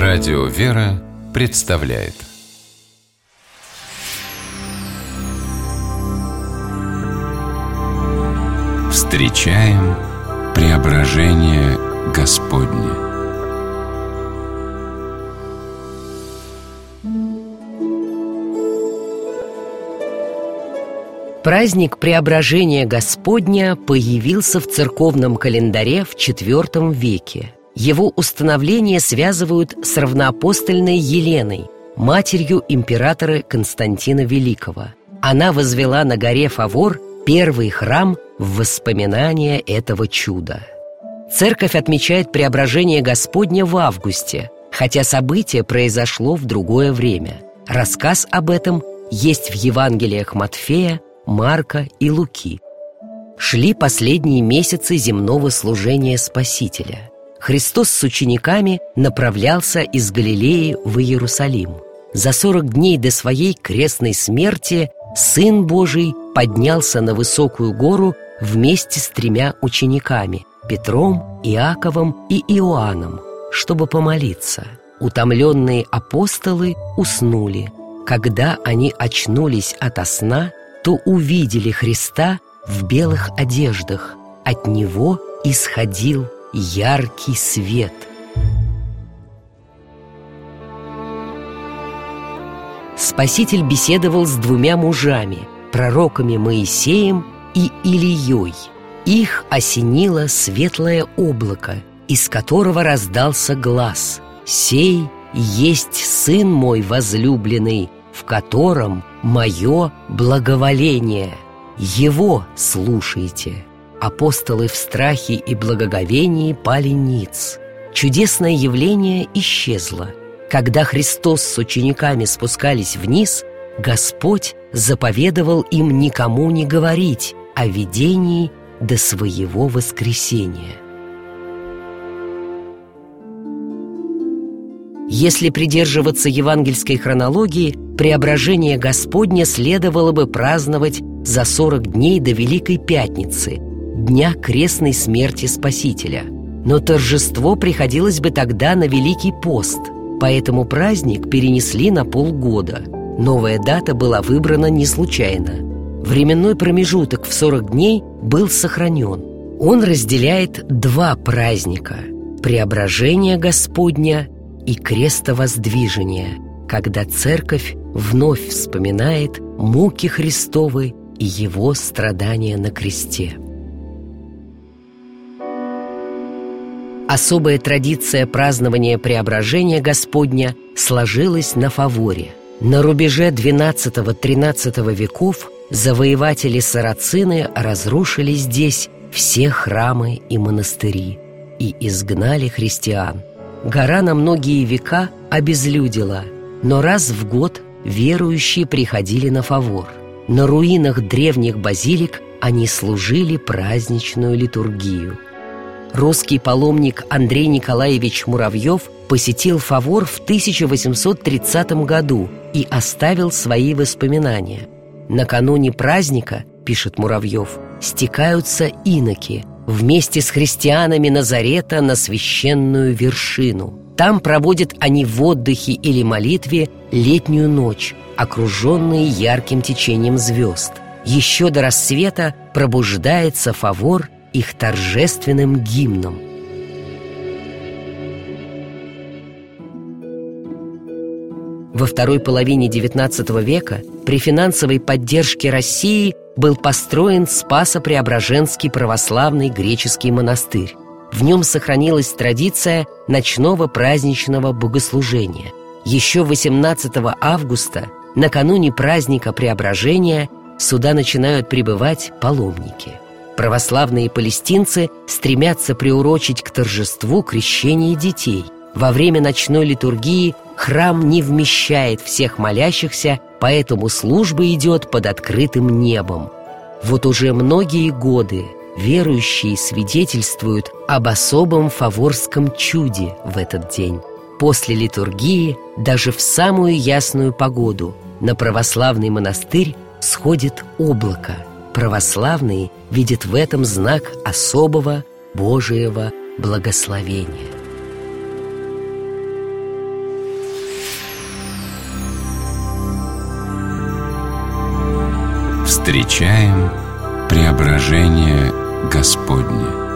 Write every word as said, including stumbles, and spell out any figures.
Радио «Вера» представляет Встречаем преображение Господне. Праздник Преображения Господня появился в церковном календаре в четвёртом веке. Его установление связывают с равноапостольной Еленой, матерью императора Константина Великого. Она возвела на горе Фавор первый храм в воспоминание этого чуда. Церковь отмечает Преображение Господня в августе, хотя событие произошло в другое время. Рассказ об этом есть в Евангелиях Матфея, Марка и Луки. Шли последние месяцы земного служения Спасителя. Христос с учениками направлялся из Галилеи в Иерусалим. За сорок дней до своей крестной смерти Сын Божий поднялся на высокую гору вместе с тремя учениками – Петром, Иаковом и Иоанном, чтобы помолиться. Утомленные апостолы уснули. Когда они очнулись ото сна, то увидели Христа в белых одеждах. От Него исходил яркий свет. Спаситель беседовал с двумя мужами, пророками Моисеем и Илией. Их осенило светлое облако, из которого раздался глас: «Сей есть Сын мой возлюбленный, в котором мое благоволение. Его слушайте». Апостолы в страхе и благоговении пали ниц. Чудесное явление исчезло. Когда Христос с учениками спускались вниз, Господь заповедовал им никому не говорить о видении до своего воскресения. Если придерживаться евангельской хронологии, Преображение Господне следовало бы праздновать за сорок дней до Великой Пятницы, дня крестной смерти Спасителя. Но торжество приходилось бы тогда на Великий пост, поэтому праздник перенесли на полгода. Новая дата была выбрана не случайно. Временной промежуток в сорок дней был сохранен. Он разделяет два праздника – Преображение Господня и Крестовоздвижение, когда Церковь вновь вспоминает муки Христовы и Его страдания на кресте. Особая традиция празднования Преображения Господня сложилась на Фаворе. На рубеже двенадцатого-тринадцатого веков завоеватели-сарацины разрушили здесь все храмы и монастыри и изгнали христиан. Гора на многие века обезлюдила, но раз в год верующие приходили на Фавор. На руинах древних базилик они служили праздничную литургию. Русский паломник Андрей Николаевич Муравьев посетил Фавор в тысяча восемьсот тридцатом году и оставил свои воспоминания. «Накануне праздника, — пишет Муравьев, — стекаются иноки вместе с христианами Назарета на священную вершину. Там проводят они в отдыхе или молитве летнюю ночь, окруженные ярким течением звезд. Еще до рассвета пробуждается Фавор их торжественным гимном». Во второй половине девятнадцатого века при финансовой поддержке России был построен Спасо-Преображенский православный греческий монастырь. В нем сохранилась традиция ночного праздничного богослужения. Еще восемнадцатого августа, накануне праздника Преображения, сюда начинают прибывать паломники. Православные палестинцы стремятся приурочить к торжеству крещение детей. Во время ночной литургии храм не вмещает всех молящихся, поэтому служба идет под открытым небом. Вот уже многие годы верующие свидетельствуют об особом фаворском чуде в этот день. После литургии, даже в самую ясную погоду, на православный монастырь сходит облако. Православные видят в этом знак особого Божьего благословения. Встречаем преображение Господне.